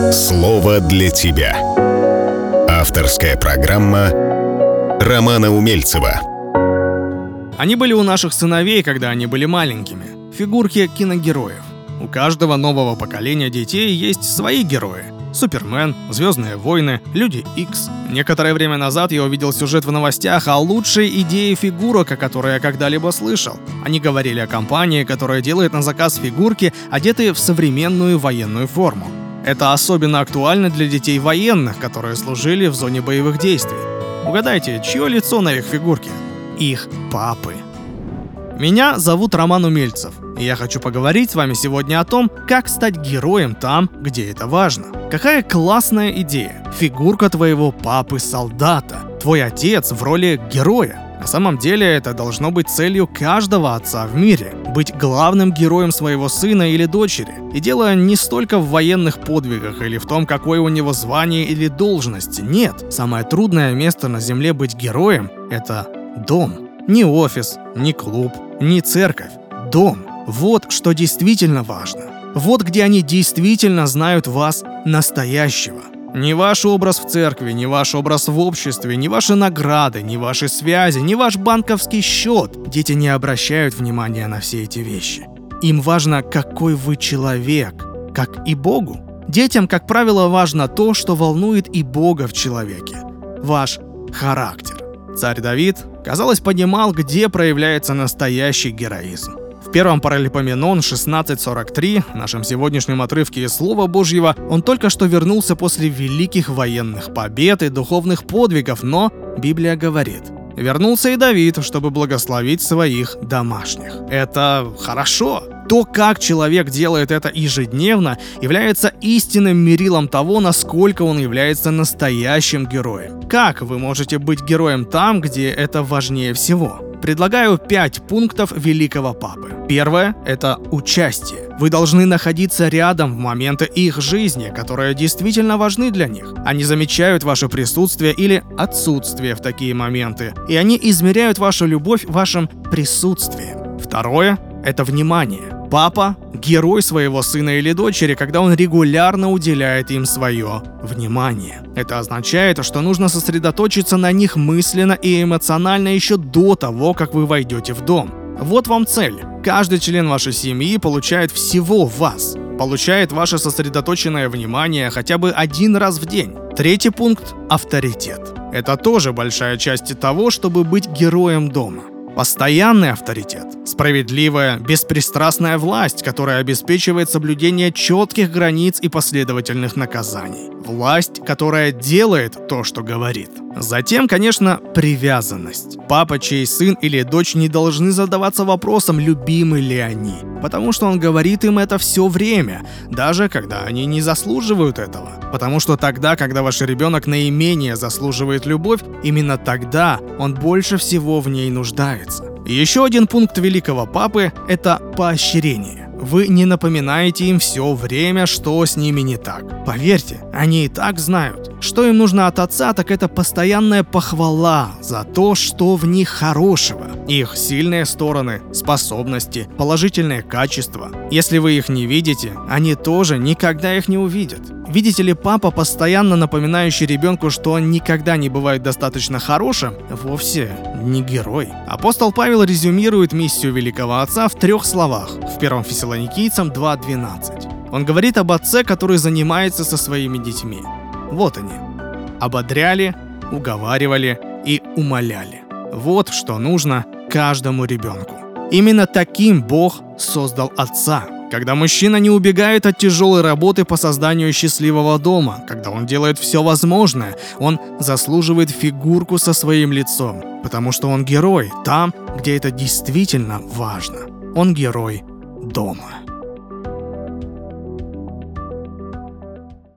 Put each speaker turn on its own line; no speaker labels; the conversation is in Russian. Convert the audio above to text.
Слово для тебя. Авторская программа Романа Умельцева.
Они были у наших сыновей, когда они были маленькими. Фигурки киногероев. У каждого нового поколения детей есть свои герои. Супермен, Звездные войны, Люди Икс. Некоторое время назад я увидел сюжет в новостях о лучшей идее фигурок, о которой я когда-либо слышал. Они говорили о компании, которая делает на заказ фигурки, одетые в современную военную форму. Это особенно актуально для детей военных, которые служили в зоне боевых действий. Угадайте, чье лицо на их фигурке? Их папы. Меня зовут Роман Умельцев, и я хочу поговорить с вами сегодня о том, как стать героем там, где это важно. Какая классная идея! Фигурка твоего папы-солдата, твой отец в роли героя. На самом деле это должно быть целью каждого отца в мире – быть главным героем своего сына или дочери. И дело не столько в военных подвигах или в том, какое у него звание или должность. Нет, самое трудное место на земле быть героем – это дом. Не офис, не клуб, не церковь. Дом. Вот что действительно важно. Вот где они действительно знают вас настоящего. Не ваш образ в церкви, не ваш образ в обществе, не ваши награды, не ваши связи, не ваш банковский счет. Дети не обращают внимания на все эти вещи. Им важно, какой вы человек, как и Богу. Детям, как правило, важно то, что волнует и Бога в человеке. Ваш характер. Царь Давид, казалось, понимал, где проявляется настоящий героизм. В первом Паралипоменон 16:43, нашем сегодняшнем отрывке из Слова Божьего, он только что вернулся после великих военных побед и духовных подвигов, но Библия говорит: вернулся и Давид, чтобы благословить своих домашних. Это хорошо. То, как человек делает это ежедневно, является истинным мерилом того, насколько он является настоящим героем. Как вы можете быть героем там, где это важнее всего? Предлагаю 5 пунктов великого папы. Первое – это участие. Вы должны находиться рядом в моменты их жизни, которые действительно важны для них. Они замечают ваше присутствие или отсутствие в такие моменты, и они измеряют вашу любовь вашим присутствием. Второе – это внимание. Папа – герой своего сына или дочери, когда он регулярно уделяет им свое внимание. Это означает, что нужно сосредоточиться на них мысленно и эмоционально еще до того, как вы войдете в дом. Вот вам цель. Каждый член вашей семьи получает всего вас. Получает ваше сосредоточенное внимание хотя бы один раз в день. Третий пункт – авторитет. Это тоже большая часть того, чтобы быть героем дома. Постоянный авторитет, справедливая, беспристрастная власть, которая обеспечивает соблюдение четких границ и последовательных наказаний. Власть, которая делает то, что говорит. Затем, конечно, привязанность. Папа, чей сын или дочь не должны задаваться вопросом, любимы ли они, потому что он говорит им это все время, даже когда они не заслуживают этого. Потому что тогда, когда ваш ребенок наименее заслуживает любовь, именно тогда он больше всего в ней нуждается. И еще один пункт великого папы – это поощрение. Вы не напоминаете им все время, что с ними не так. Поверьте, они и так знают. Что им нужно от отца, так это постоянная похвала за то, что в них хорошего. Их сильные стороны, способности, положительные качества. Если вы их не видите, они тоже никогда их не увидят. Видите ли, папа, постоянно напоминающий ребенку, что он никогда не бывает достаточно хорошим, вовсе не герой. Апостол Павел резюмирует миссию великого отца в 3 словах в 1 Фессалоникийцам 2:12. Он говорит об отце, который занимается со своими детьми. Вот они. Ободряли, уговаривали и умоляли. Вот что нужно каждому ребенку. Именно таким Бог создал отца. Когда мужчина не убегает от тяжелой работы по созданию счастливого дома, когда он делает все возможное, он заслуживает фигурку со своим лицом, потому что он герой там, где это действительно важно. Он герой дома.